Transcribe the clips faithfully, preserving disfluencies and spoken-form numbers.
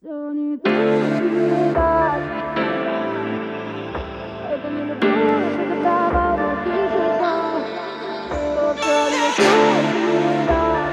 Все не так, не так. Это не любовь, это право, но ты же знал, что все не так, не так.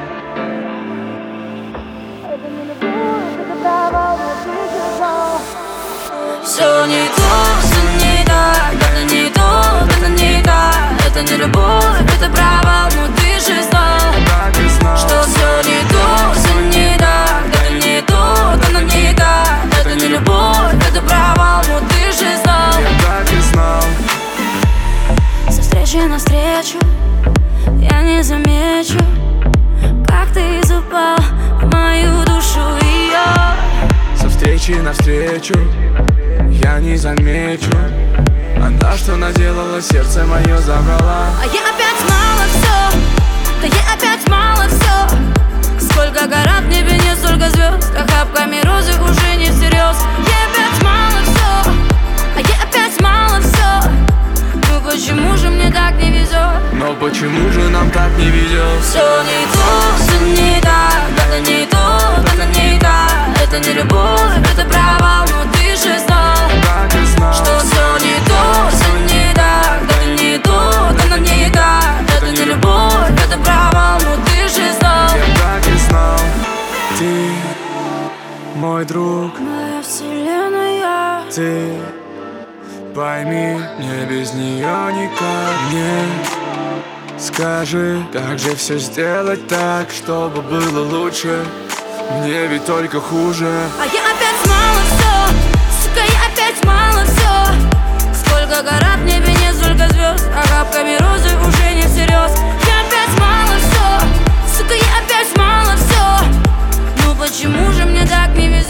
Это не любовь, это право, но ты же знал. Все не то, все не так, это не то, это не так. Это не любовь, это право, но ты же знал, что все не то, все не так. Это не то, это не так. Это не любовь, это право, но ты же знал. Я так и знал. Со встречи на встречу я не замечу, как ты запал в мою душу ее. Со встречи навстречу я не замечу, она что наделала, сердце мое забрала. А я опять мало все, да я опять мало все. Сколько гора в небе, не столько звезд, охапками розы уже не всерьез. Я опять мало все, а я опять мало все. Ну почему же мне так не везет? Но почему же нам так не везет? Все не то, все не так. Это не то, это не так. Это не любовь, это провал, но ты же знал, Так и знал. что все не то, все не так. Это не то, это не так. Это не любовь, это провал, но ты же знал. Я так и знал. Ты мой друг, Моя вселенная. ты пойми, мне без нее никак. Мне скажи, как же все сделать так, чтобы было лучше. Мне ведь только хуже. А я опять мало все, сука, я опять мало все. Сколько гора в небе, не столько звезд, охапками розы уже не всерьез. Я опять мало все, сука, я опять мало все. Ну почему же мне так не везет?